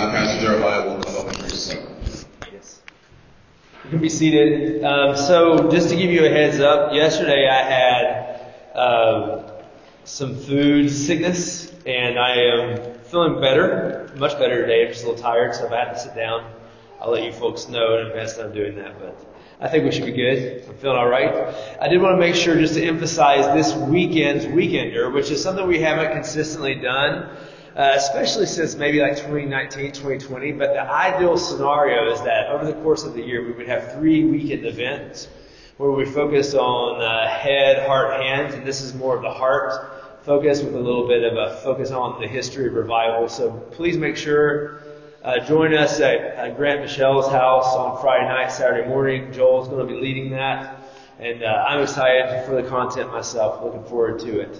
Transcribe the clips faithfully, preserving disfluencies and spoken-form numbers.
uh, Pastor Jeremiah will come up and preach some. Yes. You can be seated. Um, so just to give you a heads up, yesterday I had uh, some food sickness, and I am feeling better, much better today. I'm just a little tired, so if I have to sit down, I'll let you folks know in advance that I'm doing that. But I think we should be good. I'm feeling all right. I did want to make sure just to emphasize this weekend's Weekender, which is something we haven't consistently done, uh, especially since maybe like twenty nineteen, twenty twenty. But the ideal scenario is that over the course of the year, we would have three weekend events where we focus on uh, head, heart, hands, and this is more of the heart focus with a little bit of a focus on the history of revival. So please make sure Uh, join us at uh, Grant Michelle's house on Friday night, Saturday morning. Joel's going to be leading that. And uh, I'm excited for the content myself. Looking forward to it.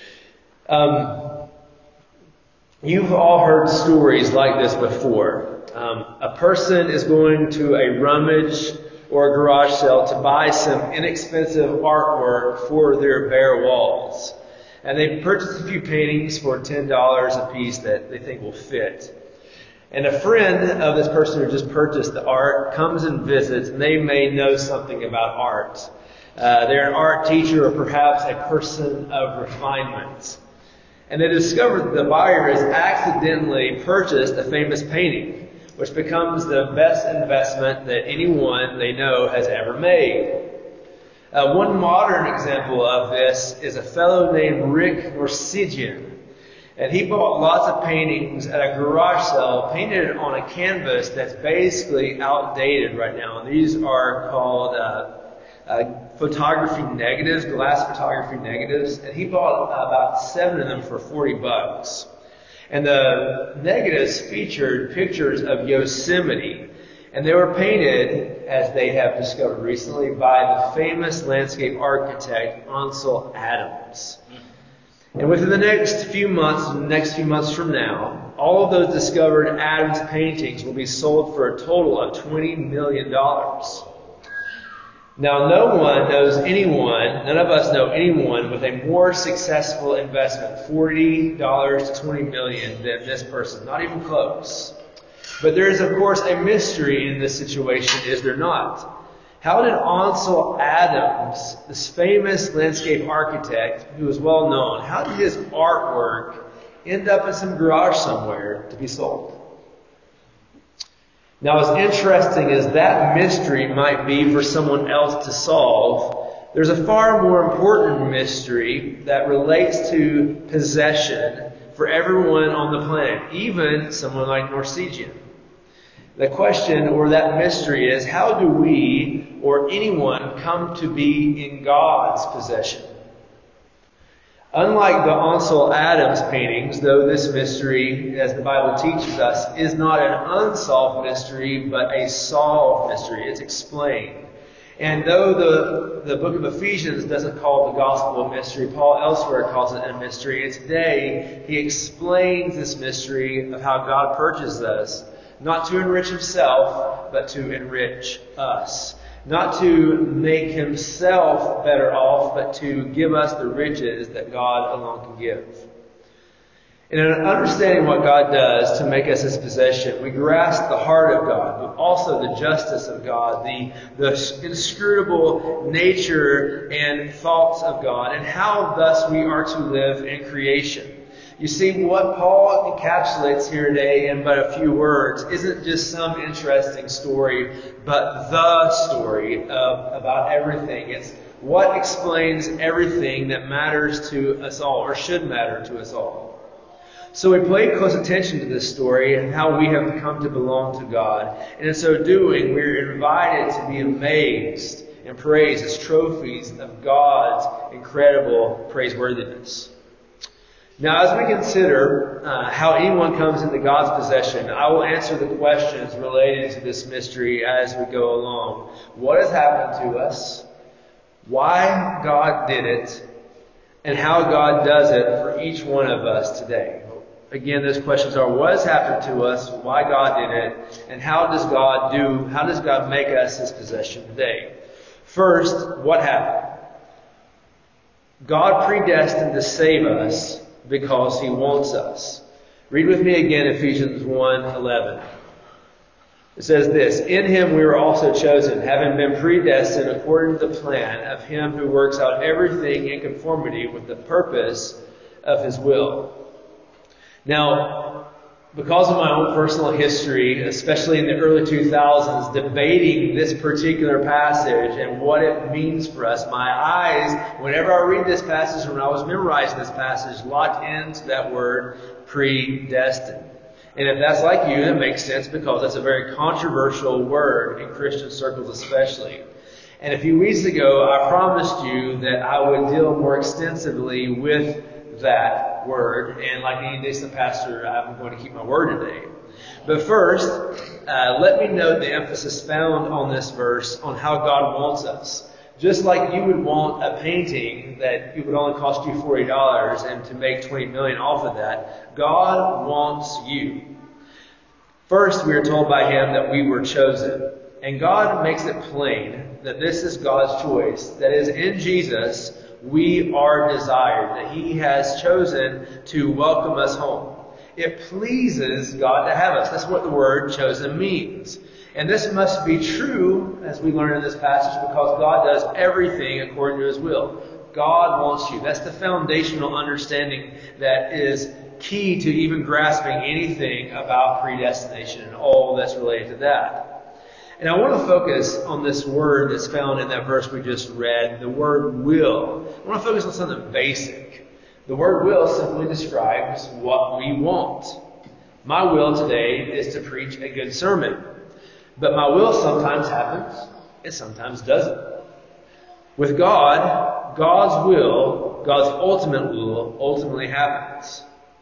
Um, you've all heard stories like this before. Um, a person is going to a rummage or a garage sale to buy some inexpensive artwork for their bare walls. And they purchase a few paintings for ten dollars a piece that they think will fit. And a friend of this person who just purchased the art comes and visits, and they may know something about art. Uh, they're an art teacher or perhaps a person of refinement. And they discover that the buyer has accidentally purchased a famous painting, which becomes the best investment that anyone they know has ever made. Uh, one modern example of this is a fellow named Rick Norsigian. And he bought lots of paintings at a garage sale painted on a canvas that's basically outdated right now. And these are called uh, uh, photography negatives, glass photography negatives. And he bought about seven of them for forty bucks. And the negatives featured pictures of Yosemite. And they were painted, as they have discovered recently, by the famous landscape architect Ansel Adams. And within the next few months, the next few months from now, all of those discovered Adams paintings will be sold for a total of twenty million dollars. Now, no one knows anyone, none of us know anyone with a more successful investment, forty dollars to twenty million dollars, than this person. Not even close. But there is, of course, a mystery in this situation, is there not? How did Ansel Adams, this famous landscape architect who is well known, how did his artwork end up in some garage somewhere to be sold? Now, as interesting as that mystery might be for someone else to solve, there's a far more important mystery that relates to possession for everyone on the planet, even someone like Norsigian. The question, or that mystery, is how do we, or anyone, come to be in God's possession? Unlike the Ansel Adams paintings, though this mystery, as the Bible teaches us, is not an unsolved mystery, but a solved mystery. It's explained. And though the, the book of Ephesians doesn't call the gospel a mystery, Paul elsewhere calls it a mystery. And today, he explains this mystery of how God purchased us. Not to enrich himself, but to enrich us. Not to make himself better off, but to give us the riches that God alone can give. And in understanding what God does to make us his possession, we grasp the heart of God, but also the justice of God, the, the inscrutable nature and thoughts of God, and how thus we are to live in creation. You see, what Paul encapsulates here today in but a few words isn't just some interesting story, but the story of, about everything. It's what explains everything that matters to us all, or should matter to us all. So we pay close attention to this story and how we have come to belong to God. And in so doing, we're invited to be amazed and praised as trophies of God's incredible praiseworthiness. Now, as we consider uh, how anyone comes into God's possession, I will answer the questions related to this mystery as we go along. What has happened to us? Why God did it? And how God does it for each one of us today. Again, those questions are: what has happened to us? Why God did it? And how does God do? How does God make us his possession today? First, what happened? God predestined to save us because he wants us. Read with me again Ephesians one eleven. It says this, "In him we were also chosen, having been predestined according to the plan of him who works out everything in conformity with the purpose of his will." Now, because of my own personal history, especially in the early two thousands, debating this particular passage and what it means for us, my eyes, whenever I read this passage, when I was memorizing this passage, locked into that word predestined. And if that's like you, it makes sense because that's a very controversial word in Christian circles especially. And a few weeks ago, I promised you that I would deal more extensively with that word. And like any decent pastor, I'm going to keep my word today. But first, uh, let me note the emphasis found on this verse on how God wants us. Just like you would want a painting that it would only cost you forty dollars and to make twenty million dollars off of that, God wants you. First, we are told by him that we were chosen. And God makes it plain that this is God's choice. That is, in Jesus, we are desired. That he has chosen to welcome us home. It pleases God to have us. That's what the word chosen means. And this must be true, as we learn in this passage, because God does everything according to his will. God wants you. That's the foundational understanding that is key to even grasping anything about predestination and all that's related to that. And I want to focus on this word that's found in that verse we just read, the word will. I want to focus on something basic. The word will simply describes what we want. My will today is to preach a good sermon. But my will sometimes happens, it sometimes doesn't. With God, God's will, God's ultimate will, ultimately happens.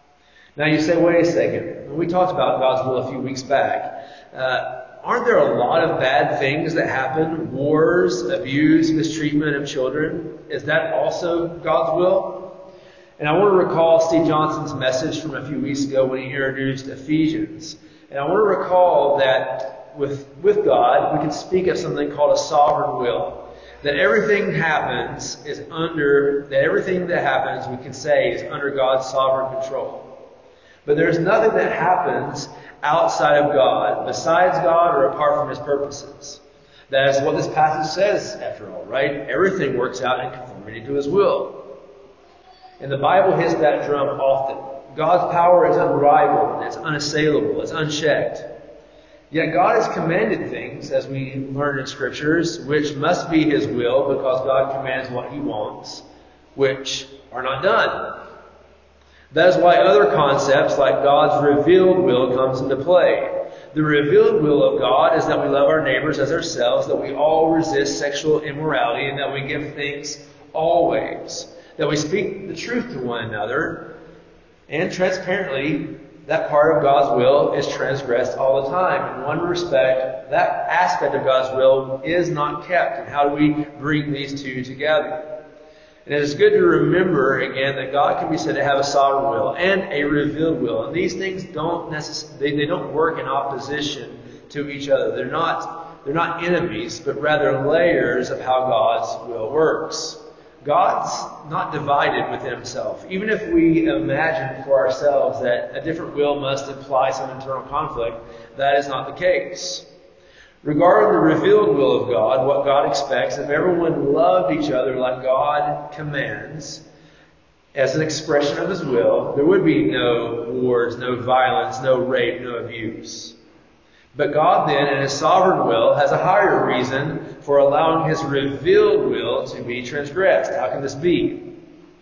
Now you say, wait a second. We talked about God's will a few weeks back. Uh, aren't there a lot of bad things that happen? Wars, abuse, mistreatment of children. Is that also God's will? And I want to recall Steve Johnson's message from a few weeks ago when he introduced Ephesians. And I want to recall that With, with God, we can speak of something called a sovereign will. That everything happens is under, that everything that happens, we can say, is under God's sovereign control. But there's nothing that happens outside of God, besides God or apart from his purposes. That is what this passage says, after all, right? Everything works out in conformity to his will. And the Bible hits that drum often. God's power is unrivaled, it's unassailable, it's unchecked. Yet God has commanded things, as we learn in Scriptures, which must be his will because God commands what he wants, which are not done. That is why other concepts like God's revealed will comes into play. The revealed will of God is that we love our neighbors as ourselves, that we all resist sexual immorality, and that we give thanks always. That we speak the truth to one another, and transparently, that part of God's will is transgressed all the time. In one respect, that aspect of God's will is not kept. And how do we bring these two together? And it is good to remember, again, that God can be said to have a sovereign will and a revealed will. And these things don't necessarily, they, they don't work in opposition to each other. They're not, they're not enemies, but rather layers of how God's will works. God's not divided within himself. Even if we imagine for ourselves that a different will must imply some internal conflict, that is not the case. Regarding the revealed will of God, what God expects, if everyone loved each other like God commands, as an expression of his will, there would be no wars, no violence, no rape, no abuse. But God then, in his sovereign will, has a higher reason for allowing his revealed will to be transgressed. How can this be?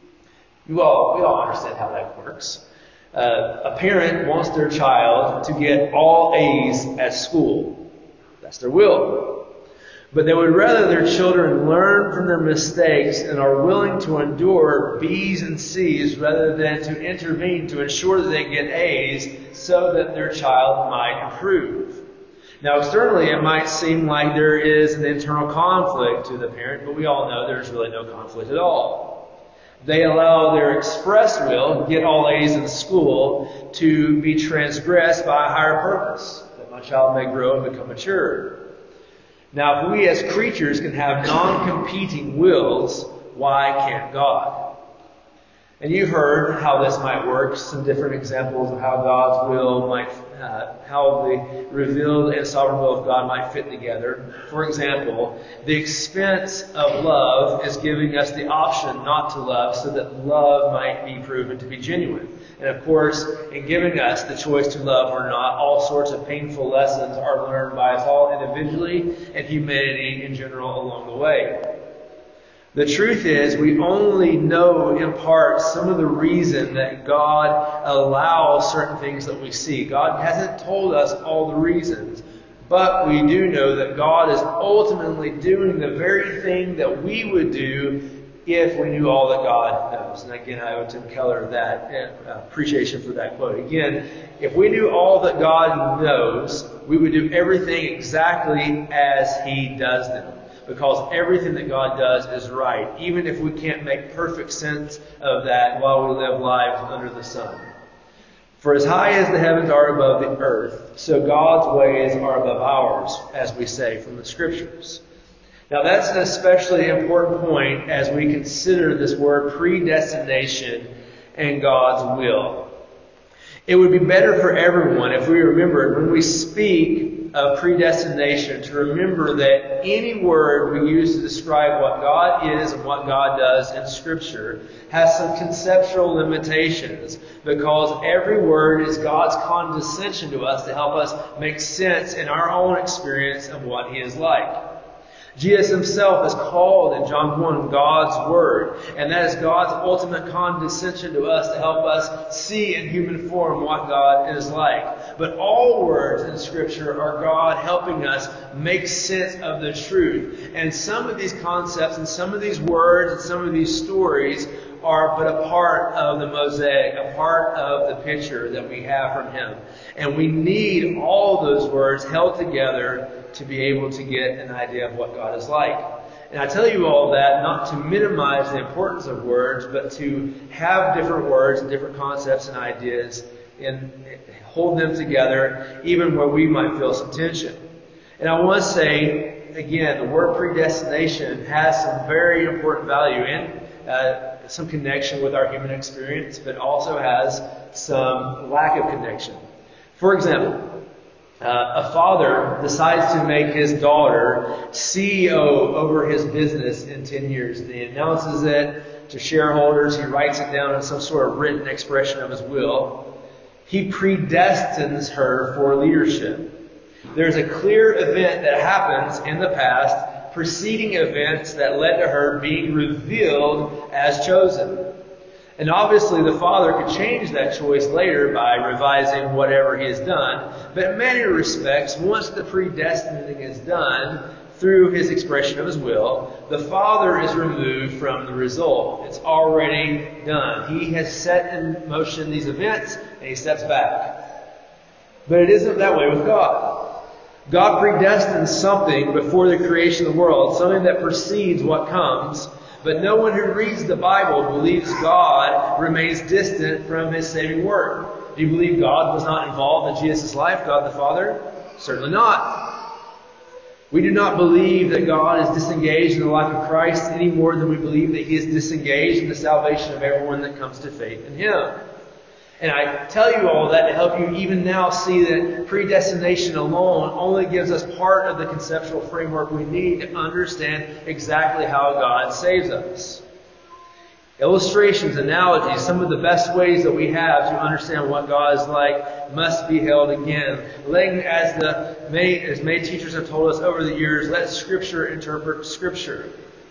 You all, we all understand how that works. Uh, a parent wants their child to get all A's at school. That's their will. But they would rather their children learn from their mistakes and are willing to endure B's and C's rather than to intervene to ensure that they get A's so that their child might improve. Now, externally, it might seem like there is an internal conflict to the parent, but we all know there's really no conflict at all. They allow their express will, get all A's in school, to be transgressed by a higher purpose, that my child may grow and become mature. Now, if we as creatures can have non-competing wills, why can't God? And you've heard how this might work, some different examples of how God's will might, uh, how the revealed and sovereign will of God might fit together. For example, the expense of love is giving us the option not to love so that love might be proven to be genuine. And of course, in giving us the choice to love or not, all sorts of painful lessons are learned by us all individually and humanity in general along the way. The truth is, we only know in part some of the reason that God allows certain things that we see. God hasn't told us all the reasons, but we do know that God is ultimately doing the very thing that we would do if we knew all that God knows. And again, I owe Tim Keller that uh, appreciation for that quote. Again, if we knew all that God knows, we would do everything exactly as He does them. Because everything that God does is right, even if we can't make perfect sense of that while we live lives under the sun. For as high as the heavens are above the earth, so God's ways are above ours, as we say from the Scriptures. Now that's an especially important point as we consider this word predestination and God's will. It would be better for everyone if we remembered when we speak of predestination to remember that any word we use to describe what God is and what God does in Scripture has some conceptual limitations, because every word is God's condescension to us to help us make sense in our own experience of what He is like. Jesus Himself is called in John one God's Word, and that is God's ultimate condescension to us to help us see in human form what God is like. But all words in Scripture are God helping us make sense of the truth. And some of these concepts and some of these words and some of these stories are but a part of the mosaic, a part of the picture that we have from Him. And we need all those words held together to be able to get an idea of what God is like. And I tell you all that not to minimize the importance of words, but to have different words and different concepts and ideas and hold them together even where we might feel some tension. And I want to say, again, the word predestination has some very important value and uh, some connection with our human experience, but also has some lack of connection. For example, Uh, a father decides to make his daughter C E O over his business in ten years. And he announces it to shareholders. He writes it down in some sort of written expression of his will. He predestines her for leadership. There's a clear event that happens in the past, preceding events that led to her being revealed as chosen. And obviously the father could change that choice later by revising whatever he has done. But in many respects, once the predestining is done through his expression of his will, the father is removed from the result. It's already done. He has set in motion these events and he steps back. But it isn't that way with God. God predestines something before the creation of the world, something that precedes what comes. But no one who reads the Bible believes God remains distant from His saving work. Do you believe God was not involved in Jesus' life, God the Father? Certainly not. We do not believe that God is disengaged in the life of Christ any more than we believe that He is disengaged in the salvation of everyone that comes to faith in Him. And I tell you all that to help you even now see that predestination alone only gives us part of the conceptual framework we need to understand exactly how God saves us. Illustrations, analogies, some of the best ways that we have to understand what God is like must be held again. Letting, as the many, as many teachers have told us over the years, let Scripture interpret Scripture.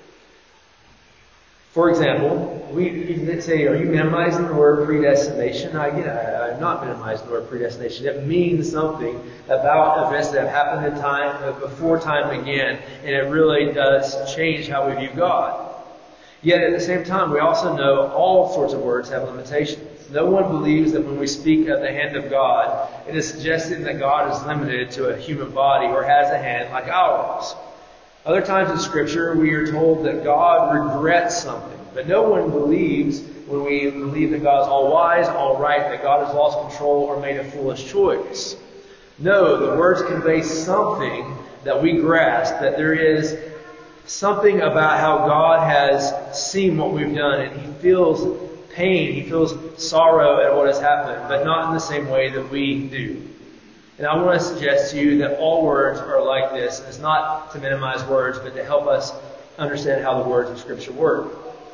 For example, we you can say, are you minimizing the word predestination? I, you know, I'm not minimizing the word predestination. It means something about events that have happened in time, before time began, and it really does change how we view God. Yet at the same time, we also know all sorts of words have limitations. No one believes that when we speak of the hand of God, it is suggesting that God is limited to a human body or has a hand like ours. Other times in Scripture, we are told that God regrets something. But no one believes, when we believe that God is all-wise, all-right, that God has lost control or made a foolish choice. No, the words convey something that we grasp, that there is something about how God has seen what we've done, and He feels pain, he feels sorrow at what has happened, but not in the same way that we do. And I want to suggest to you that all words are like this. It's not to minimize words, but to help us understand how the words of Scripture work.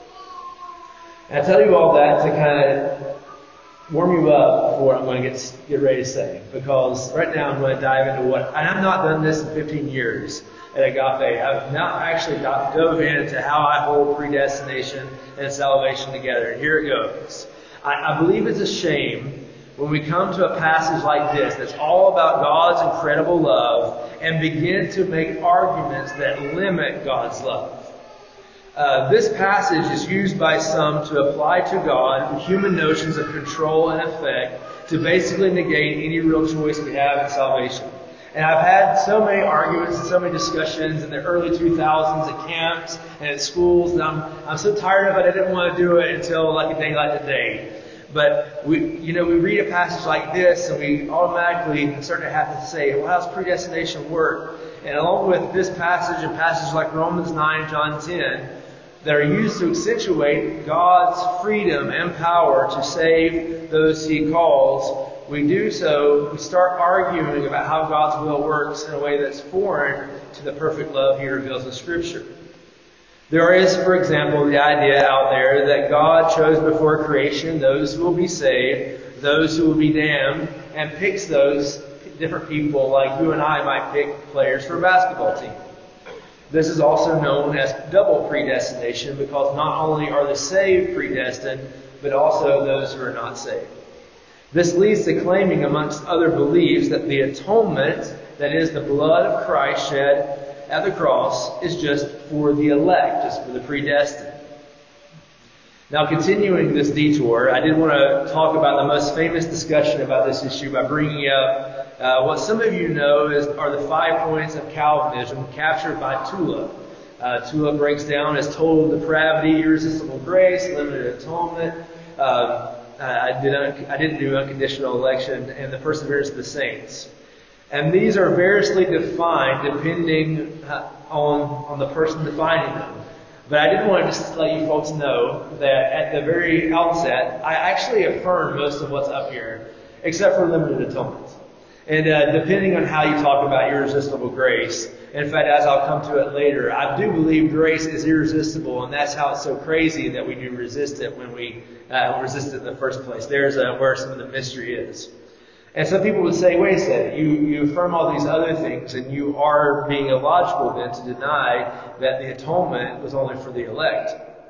And I tell you all that to kind of warm you up for what I'm going to get, get ready to say. Because right now I'm going to dive into what, and I've not done this in fifteen years at Agape. I've now actually dove into how I hold predestination and salvation together. And here it goes. I, I believe it's a shame when we come to a passage like this that's all about God's incredible love and begin to make arguments that limit God's love. Uh, this passage is used by some to apply to God human notions of control and effect to basically negate any real choice we have in salvation. And I've had so many arguments and so many discussions in the early two thousands at camps and at schools, and I'm I'm so tired of it I didn't want to do it until like a day like today. But we, you know, we read a passage like this and we automatically start to have to say, well, how does predestination work? And along with this passage and passages like Romans nine and John ten, that are used to accentuate God's freedom and power to save those He calls, we do so, we start arguing about how God's will works in a way that's foreign to the perfect love He reveals in Scripture. There is, for example, the idea out there that God chose before creation those who will be saved, those who will be damned, and picks those different people like you and I might pick players for a basketball team. This is also known as double predestination because not only are the saved predestined, but also those who are not saved. This leads to claiming, amongst other beliefs, that the atonement, that is the blood of Christ shed at the cross, is just for the elect, just for the predestined. Now, continuing this detour, I did want to talk about the most famous discussion about this issue by bringing up uh, what some of you know is are the five points of Calvinism captured by Tula. Uh, Tula breaks down as total depravity, irresistible grace, limited atonement. Uh, I, did un- I didn't do unconditional election and the perseverance of the saints. And these are variously defined depending on, on the person defining them. But I did want to just let you folks know that at the very outset, I actually affirm most of what's up here, except for limited atonement. And uh, depending on how you talk about irresistible grace, in fact, as I'll come to it later, I do believe grace is irresistible, and that's how it's so crazy that we do resist it when we uh, resist it in the first place. There's uh, where some of the mystery is. And some people would say, wait a second, you, you affirm all these other things, and you are being illogical then to deny that the atonement was only for the elect.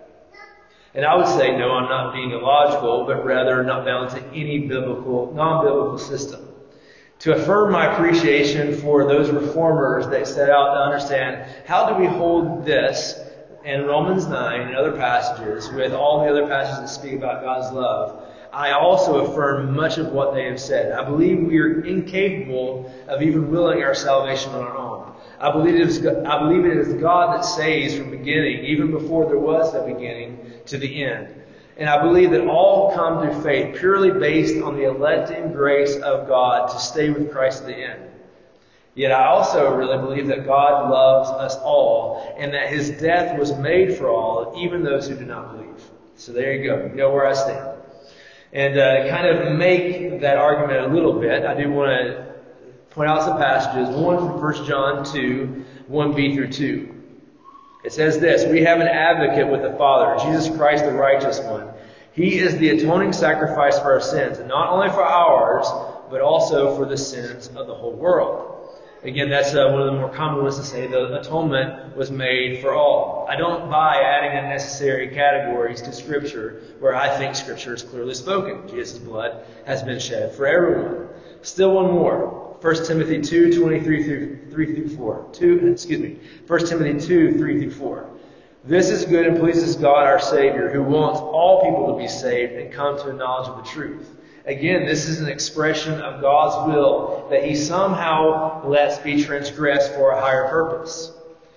And I would say, no, I'm not being illogical, but rather not bound to any biblical, non-biblical system. To affirm my appreciation for those reformers that set out to understand how do we hold this in Romans nine and other passages with all the other passages that speak about God's love, I also affirm much of what they have said. I believe we are incapable of even willing our salvation on our own. I believe it is, I believe it is God that saves from beginning, even before there was the beginning, to the end. And I believe that all come through faith, purely based on the electing grace of God to stay with Christ to the end. Yet I also really believe that God loves us all, and that His death was made for all, even those who do not believe. So there you go. You know where I stand. And uh, kind of make that argument a little bit, I do want to point out some passages. One from First John two, one b through two. It says this, we have an advocate with the Father, Jesus Christ the righteous one. He is the atoning sacrifice for our sins, and not only for ours, but also for the sins of the whole world. Again, that's uh, one of the more common ones to say the atonement was made for all. I don't buy adding unnecessary categories to Scripture where I think Scripture is clearly spoken. Jesus' blood has been shed for everyone. Still one more. First Timothy two, twenty-three through three through four. Two, excuse me. First Timothy two, three through four. This is good and pleases God our Savior, who wants all people to be saved and come to a knowledge of the truth. Again, this is an expression of God's will that He somehow lets be transgressed for a higher purpose.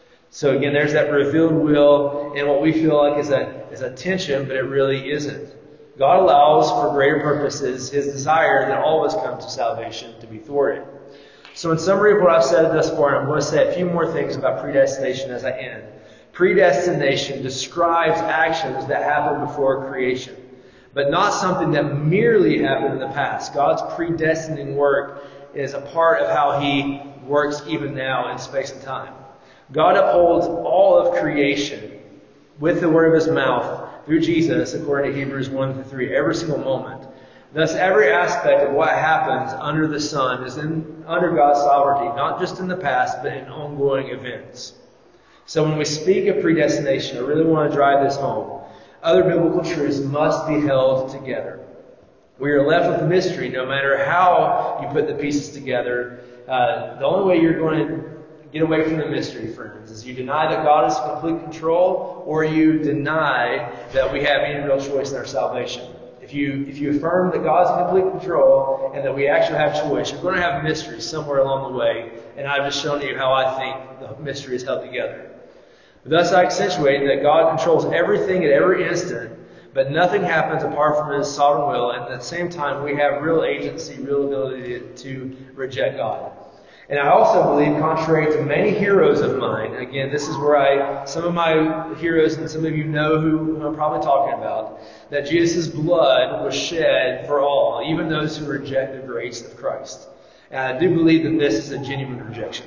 So again, there's that revealed will in what we feel like is a, is a tension, but it really isn't. God allows for greater purposes His desire that all of us come to salvation to be thwarted. So in summary of what I've said thus far, I'm going to say a few more things about predestination as I end. Predestination describes actions that happen before creation. but not something that merely happened in the past. God's predestining work is a part of how He works even now in space and time. God upholds all of creation with the word of His mouth through Jesus, according to Hebrews one through three, every single moment. Thus, every aspect of what happens under the sun is in, under God's sovereignty, not just in the past, but in ongoing events. So when we speak of predestination, I really want to drive this home. Other biblical truths must be held together. We are left with mystery no matter how you put the pieces together. Uh, the only way you're going to get away from the mystery, friends, is you deny that God is in complete control, or you deny that we have any real choice in our salvation. If you if you affirm that God's in complete control and that we actually have choice, you're going to have mystery somewhere along the way. And I've just shown you how I think the mystery is held together. Thus I accentuate that God controls everything at every instant, but nothing happens apart from His sovereign will. And at the same time, we have real agency, real ability to, to reject God. And I also believe, contrary to many heroes of mine, again, this is where I, some of my heroes, and some of you know who I'm probably talking about, that Jesus' blood was shed for all, even those who reject the grace of Christ. And I do believe that this is a genuine rejection.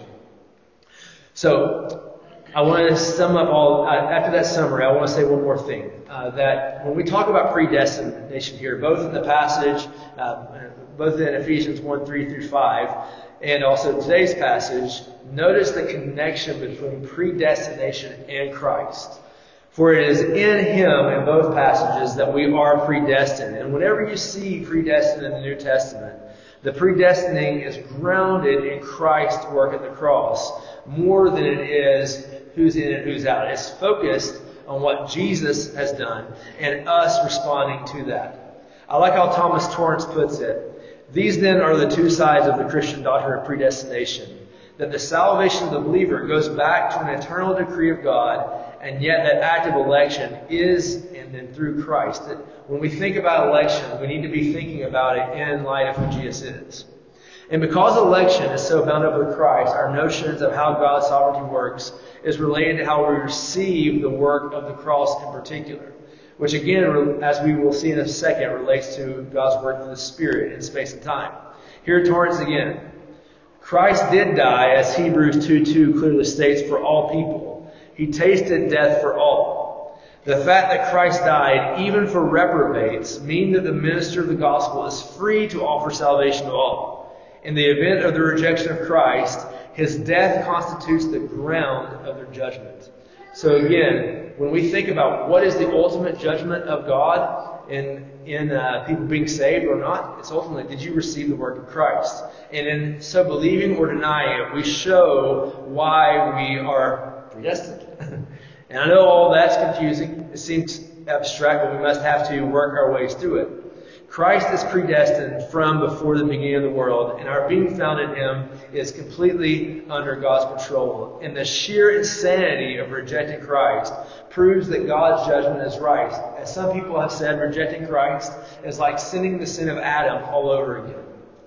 So, I want to sum up all, uh, after that summary, I want to say one more thing. Uh, that when we talk about predestination here, both in the passage, uh, both in Ephesians one, three through five, and also today's passage, notice the connection between predestination and Christ. For it is in Him, in both passages, that we are predestined. And whenever you see predestined in the New Testament, the predestining is grounded in Christ's work at the cross more than it is who's in and who's out. It's focused on what Jesus has done and us responding to that. I like how Thomas Torrance puts it. These then are the two sides of the Christian doctrine of predestination. That the salvation of the believer goes back to an eternal decree of God, and yet that act of election is and then through Christ. That when we think about election, we need to be thinking about it in light of who Jesus is. And because election is so bound up with Christ, our notions of how God's sovereignty works is related to how we receive the work of the cross in particular. Which again, as we will see in a second, relates to God's work through the Spirit in space and time. Here Torrance again. Christ did die, as Hebrews two two clearly states, for all people. He tasted death for all. The fact that Christ died, even for reprobates, means that the minister of the gospel is free to offer salvation to all. In the event of the rejection of Christ, His death constitutes the ground of their judgment. So again, when we think about what is the ultimate judgment of God in in uh, people being saved or not, it's ultimately, did you receive the work of Christ? And in so believing or denying it, we show why we are predestined. And I know all that's confusing. It seems abstract, but we must have to work our ways through it. Christ is predestined from before the beginning of the world, and our being found in Him is completely under God's control. And the sheer insanity of rejecting Christ proves that God's judgment is right. As some people have said, rejecting Christ is like sinning the sin of Adam all over again.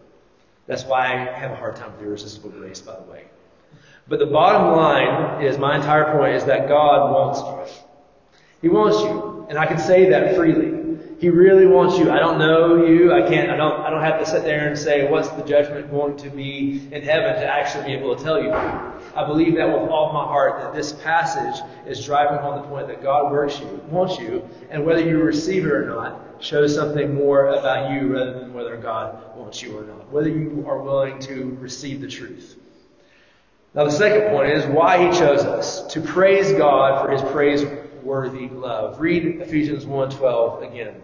That's why I have a hard time with irresistible grace, by the way. But the bottom line is, my entire point is that God wants you. He wants you. And I can say that freely. He really wants you. I don't know you. I can't, I don't, I don't have to sit there and say, what's the judgment going to be in heaven to actually be able to tell you. I believe that with all my heart, that this passage is driving home the point that God works you, wants you, and whether you receive it or not, shows something more about you rather than whether God wants you or not. Whether you are willing to receive the truth. Now the second point is why He chose us. To praise God for His praiseworthy love. Read Ephesians one twelve again.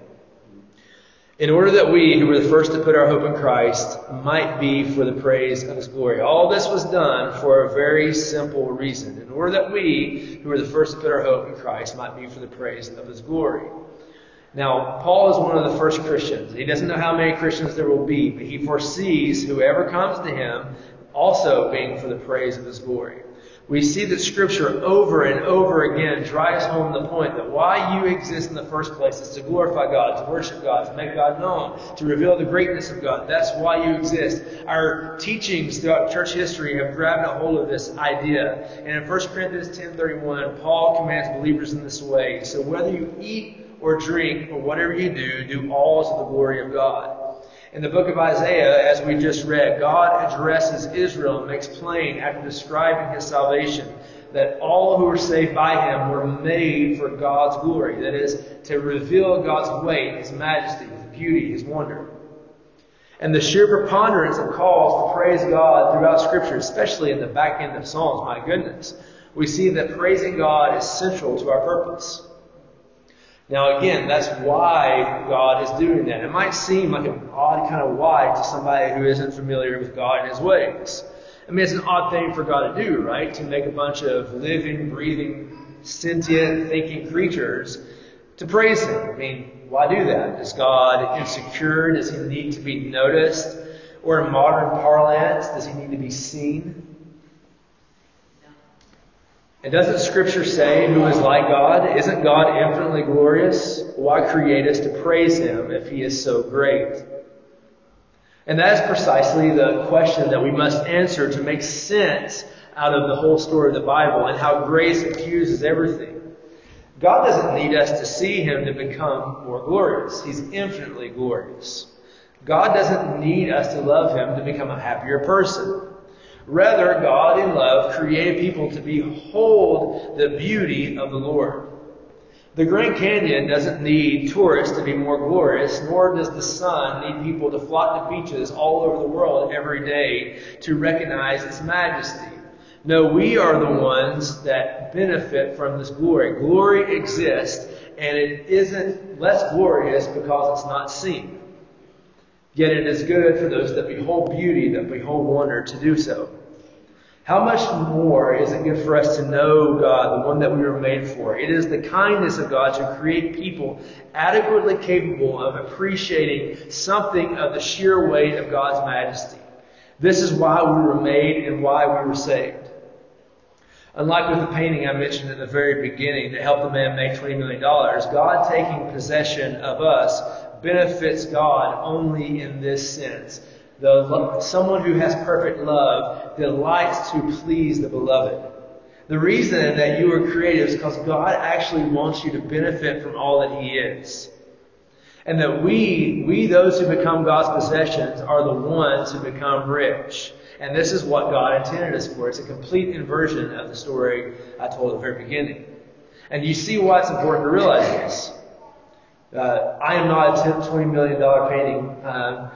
In order that we, who were the first to put our hope in Christ, might be for the praise of His glory. All this was done for a very simple reason. In order that we, who were the first to put our hope in Christ, might be for the praise of His glory. Now, Paul is one of the first Christians. He doesn't know how many Christians there will be, but he foresees whoever comes to him also being for the praise of His glory. We see that Scripture over and over again drives home the point that why you exist in the first place is to glorify God, to worship God, to make God known, to reveal the greatness of God. That's why you exist. Our teachings throughout church history have grabbed a hold of this idea. And in First Corinthians ten thirty-one, Paul commands believers in this way. So whether you eat or drink, or whatever you do, do all to the glory of God. In the book of Isaiah, as we just read, God addresses Israel and makes plain, after describing his salvation, that all who were saved by him were made for God's glory. That is, to reveal God's weight, his majesty, his beauty, his wonder. And the sheer preponderance of calls to praise God throughout Scripture, especially in the back end of Psalms, my goodness, we see that praising God is central to our purpose. Now again, that's why God is doing that. It might seem like an odd kind of why to somebody who isn't familiar with God and his ways. I mean, it's an odd thing for God to do, right? To make a bunch of living, breathing, sentient, thinking creatures to praise him. I mean, why do that? Is God insecure? Does he need to be noticed? Or in modern parlance, does he need to be seen? And doesn't Scripture say, who is like God? Isn't God infinitely glorious? Why create us to praise him if he is so great? And that is precisely the question that we must answer to make sense out of the whole story of the Bible and how grace infuses everything. God doesn't need us to see him to become more glorious. He's infinitely glorious. God doesn't need us to love him to become a happier person. Rather, God in love created people to behold the beauty of the Lord. The Grand Canyon doesn't need tourists to be more glorious, nor does the sun need people to flock to beaches all over the world every day to recognize its majesty. No, we are the ones that benefit from this glory. Glory exists, and it isn't less glorious because it's not seen. Yet it is good for those that behold beauty, that behold wonder, to do so. How much more is it good for us to know God, the one that we were made for? It is the kindness of God to create people adequately capable of appreciating something of the sheer weight of God's majesty. This is why we were made and why we were saved. Unlike with the painting I mentioned at the very beginning that helped the man make twenty million dollars, God taking possession of us benefits God only in this sense. The, someone who has perfect love delights to please the beloved. The reason that you were created is because God actually wants you to benefit from all that he is. And that we, we those who become God's possessions, are the ones who become rich. And this is what God intended us for. It's a complete inversion of the story I told at the very beginning. And you see why it's important to realize this. Uh, I am not a twenty million dollars painting, um,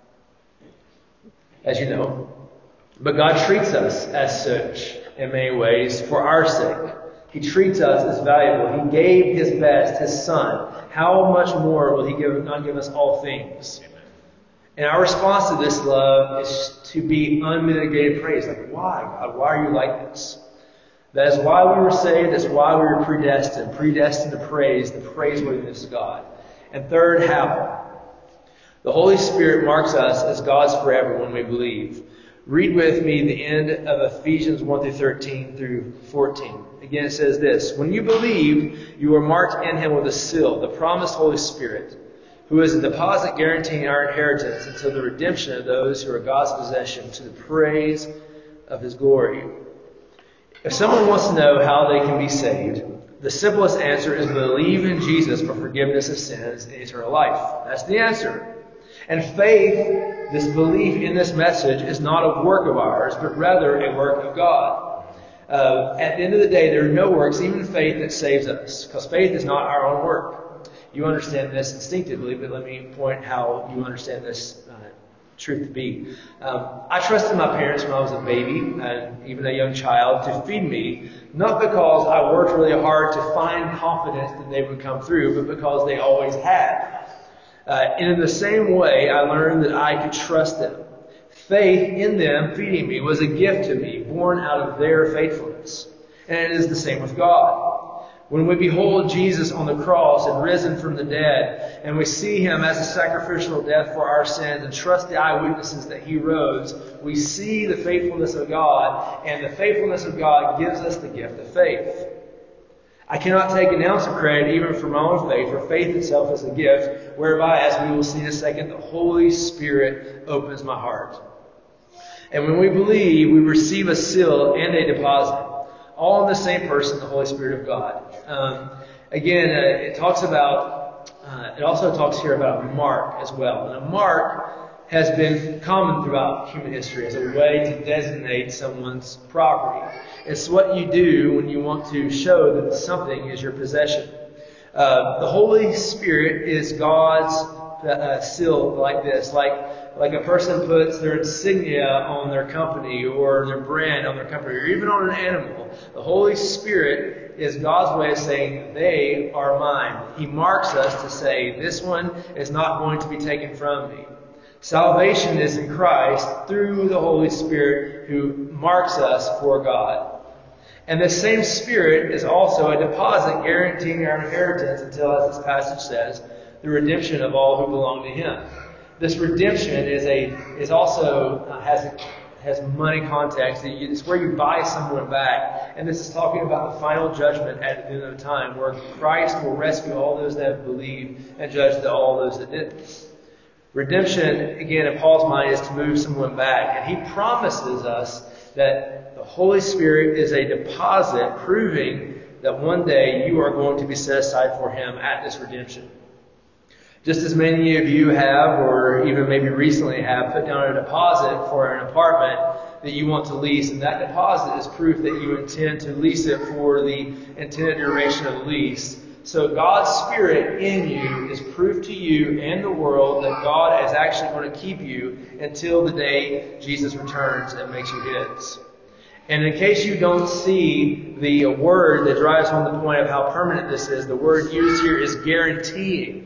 as you know. But God treats us as such in many ways for our sake. He treats us as valuable. He gave his best, his son. How much more will he give, not give us all things? And our response to this love is to be unmitigated praise. Like, why, God? Why are you like this? That is why we were saved. That's why we were predestined. Predestined to praise the praiseworthiness of God. And third, how? The Holy Spirit marks us as God's forever when we believe. Read with me the end of Ephesians one through thirteen through fourteen. Again, it says this: when you believe, you are marked in him with a seal, the promised Holy Spirit, who is a deposit guaranteeing our inheritance until the redemption of those who are God's possession, to the praise of his glory. If someone wants to know how they can be saved, the simplest answer is believe in Jesus for forgiveness of sins and eternal life. That's the answer. And faith, this belief in this message, is not a work of ours, but rather a work of God. Uh, at the end of the day, there are no works, even faith, that saves us, because faith is not our own work. You understand this instinctively, but let me point how you understand this uh, truth to be. Um, I trusted my parents when I was a baby, and even a young child, to feed me, not because I worked really hard to find confidence that they would come through, but because they always had. Uh, and in the same way, I learned that I could trust them. Faith in them feeding me was a gift to me, born out of their faithfulness. And it is the same with God. When we behold Jesus on the cross and risen from the dead, and we see him as a sacrificial death for our sins and trust the eyewitnesses that he rose, we see the faithfulness of God, and the faithfulness of God gives us the gift of faith. I cannot take an ounce of credit even for my own faith, for faith itself is a gift, whereby, as we will see in a second, the Holy Spirit opens my heart. And when we believe, we receive a seal and a deposit, all in the same person, the Holy Spirit of God. Um, again, uh, it talks about, uh, it also talks here about a mark as well. And a mark has been common throughout human history as a way to designate someone's property. It's what you do when you want to show that something is your possession. Uh, the Holy Spirit is God's uh, seal like this, like like a person puts their insignia on their company or their brand on their company or even on an animal. The Holy Spirit is God's way of saying they are mine. He marks us to say this one is not going to be taken from me. Salvation is in Christ through the Holy Spirit who marks us for God. And this same Spirit is also a deposit guaranteeing our inheritance until, as this passage says, the redemption of all who belong to Him. This redemption is a is also uh, has a, has money context. It's where you buy someone back, and this is talking about the final judgment at the end of time, where Christ will rescue all those that have believed and judge the, all those that didn't. Redemption, again, in Paul's mind, is to move someone back, and he promises us that the Holy Spirit is a deposit proving that one day you are going to be set aside for Him at this redemption. Just as many of you have, or even maybe recently have, put down a deposit for an apartment that you want to lease, and that deposit is proof that you intend to lease it for the intended duration of the lease. So God's Spirit in you is proof to you and the world that God is actually going to keep you until the day Jesus returns and makes you His. And in case you don't see the word that drives home the point of how permanent this is, the word used here is guaranteeing.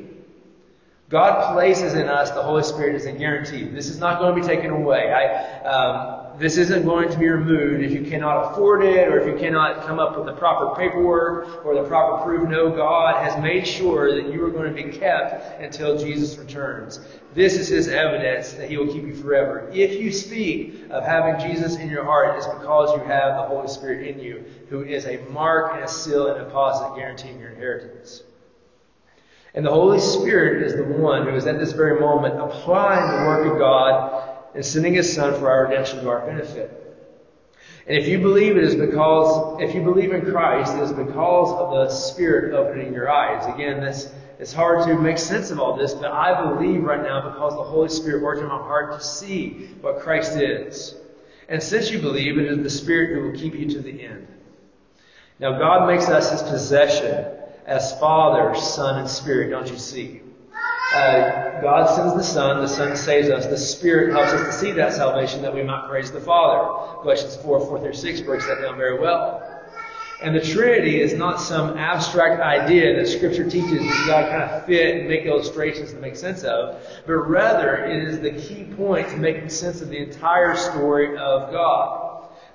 God places in us the Holy Spirit as a guarantee. This is not going to be taken away. I, um, this isn't going to be removed if you cannot afford it or if you cannot come up with the proper paperwork or the proper proof. No, God has made sure that you are going to be kept until Jesus returns. This is His evidence that He will keep you forever. If you speak of having Jesus in your heart, it's because you have the Holy Spirit in you, who is a mark and a seal and a deposit guaranteeing your inheritance. And the Holy Spirit is the one who is at this very moment applying the work of God and sending His Son for our redemption to our benefit. And if you believe it is because, if you believe in Christ, it is because of the Spirit opening your eyes. Again, this it's hard to make sense of all this, but I believe right now because the Holy Spirit worked in my heart to see what Christ is. And since you believe, it is the Spirit who will keep you to the end. Now, God makes us His possession as Father, Son, and Spirit, don't you see? Uh, God sends the Son, the Son saves us, the Spirit helps us to see that salvation that we might praise the Father. Galatians four, four through six breaks that down very well. And the Trinity is not some abstract idea that Scripture teaches that you got to kind of fit and make illustrations to make sense of, but rather it is the key point to making sense of the entire story of God.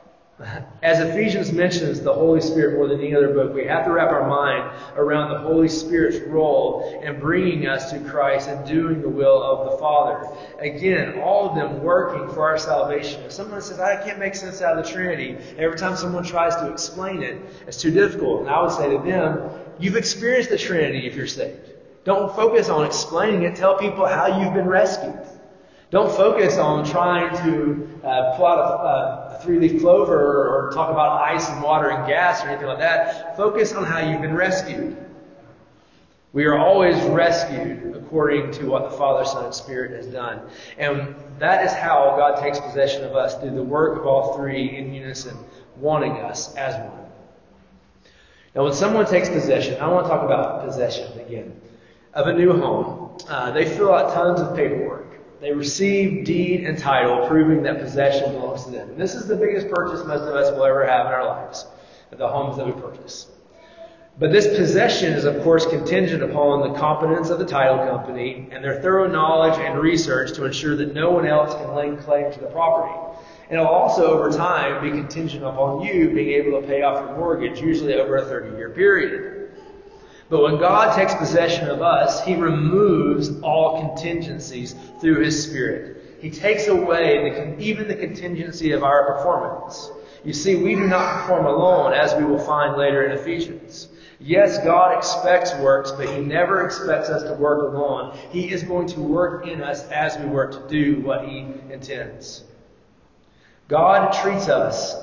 As Ephesians mentions the Holy Spirit more than any other book, we have to wrap our mind around the Holy Spirit's role in bringing us to Christ and doing the will of the Father. Again, all of them working for our salvation. If someone says, I can't make sense out of the Trinity, every time someone tries to explain it, it's too difficult. And I would say to them, you've experienced the Trinity if you're saved. Don't focus on explaining it. Tell people how you've been rescued. Don't focus on trying to uh, pull out a, a three-leaf clover or, or talk about ice and water and gas or anything like that. Focus on how you've been rescued. We are always rescued according to what the Father, Son, and Spirit has done. And that is how God takes possession of us, through the work of all three in unison, wanting us as one. Now, when someone takes possession, I want to talk about possession again, of a new home. Uh, they fill out tons of paperwork. They receive deed and title proving that possession belongs to them. And this is the biggest purchase most of us will ever have in our lives, the homes that we purchase. But this possession is, of course, contingent upon the competence of the title company and their thorough knowledge and research to ensure that no one else can lay claim to the property. And it'll also, over time, be contingent upon you being able to pay off your mortgage, usually over a thirty-year period. But when God takes possession of us, He removes all contingencies through His Spirit. He takes away the, even the contingency of our performance. You see, we do not perform alone, as we will find later in Ephesians. Yes, God expects works, but He never expects us to work alone. He is going to work in us as we work to do what He intends. God treats us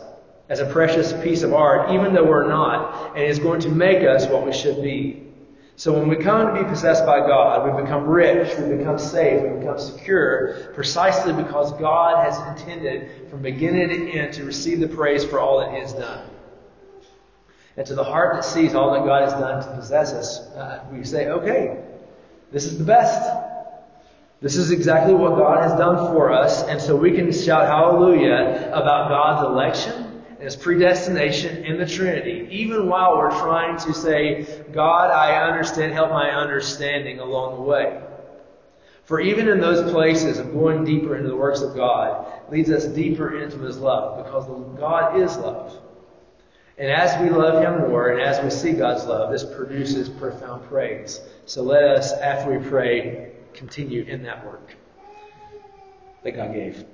as a precious piece of art, even though we're not, and it's going to make us what we should be. So when we come to be possessed by God, we become rich, we become safe, we become secure, precisely because God has intended from beginning to end to receive the praise for all that He has done. And to the heart that sees all that God has done to possess us, uh, we say, okay, this is the best. This is exactly what God has done for us, and so we can shout hallelujah about God's election and His predestination in the Trinity, even while we're trying to say, God, I understand, help my understanding along the way. For even in those places of going deeper into the works of God leads us deeper into His love, because God is love. And as we love Him more, and as we see God's love, this produces profound praise. So let us, after we pray, continue in that work that God gave.